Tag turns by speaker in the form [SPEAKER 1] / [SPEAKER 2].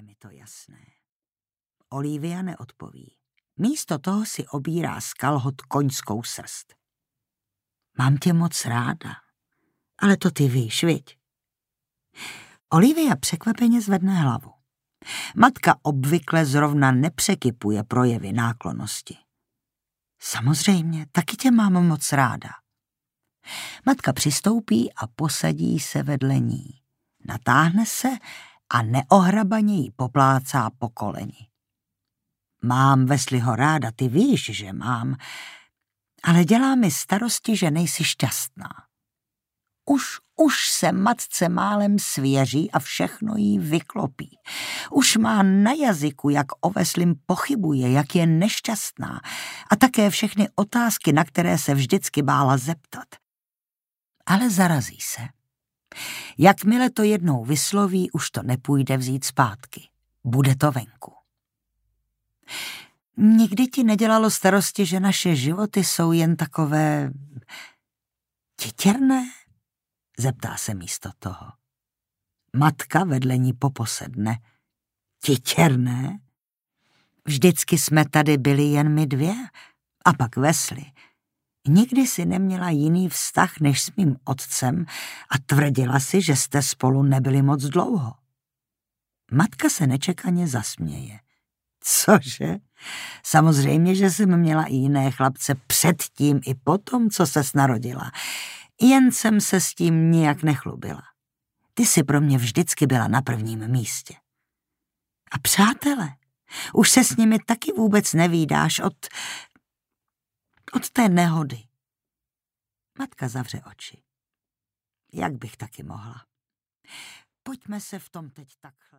[SPEAKER 1] mi to jasné. Olivia neodpoví. Místo toho si obírá z kalhot koňskou srst. Mám tě moc ráda, ale to ty víš, viď? Olivia překvapeně zvedne hlavu. Matka obvykle zrovna nepřekypuje projevy náklonnosti. Samozřejmě, taky tě mám moc ráda. Matka přistoupí a posadí se vedle ní. Natáhne se a neohrabaně jí poplácá po koleni. Mám Wesleyho ráda, ty víš, že mám, ale dělá mi starosti, že nejsi šťastná. Už se matce málem svěří a všechno jí vyklopí. Už má na jazyku, jak o Wesleym pochybuje, jak je nešťastná a také všechny otázky, na které se vždycky bála zeptat. Ale zarazí se. Jakmile to jednou vysloví, už to nepůjde vzít zpátky. Bude to venku. Nikdy ti nedělalo starosti, že naše životy jsou jen takové titěrné? Zeptá se místo toho. Matka vedle ní poposedne. Titěrné? Vždycky jsme tady byli jen my dvě a pak Wesley. Nikdy si neměla jiný vztah než s mým otcem a tvrdila si, že jste spolu nebyli moc dlouho. Matka se nečekaně zasměje. Cože? Samozřejmě, že jsem měla i jiné chlapce předtím i potom, co ses narodila. Jen jsem se s tím nijak nechlubila. Ty jsi pro mě vždycky byla na prvním místě. A přátelé, už se s nimi taky vůbec nevídáš od té nehody. Matka zavře oči. Jak bych taky mohla. Pojďme se v tom teď takhle.